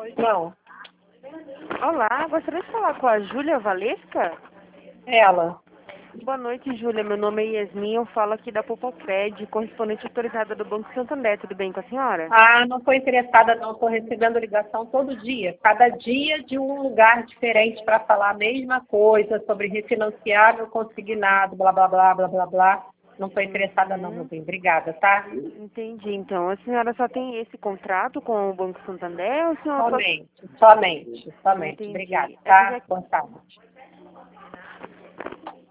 Não, Olá, gostaria de falar com a Júlia Valesca? ela. Boa noite, Júlia. Meu nome é Yasmin, eu falo aqui da Popoped, correspondente autorizada do Banco Santander. Tudo bem com a senhora? Ah, não estou interessada não, estou recebendo ligação todo dia, cada dia de um lugar diferente para falar a mesma coisa sobre refinanciar meu consignado, blá, blá, blá, blá, blá, blá. Não estou interessada não, meu bem. Obrigada, tá? Entendi. Então, a senhora só tem esse contrato com o Banco Santander ou a senhora só... Somente. Entendi. Obrigada, É porque tá? Boa tarde.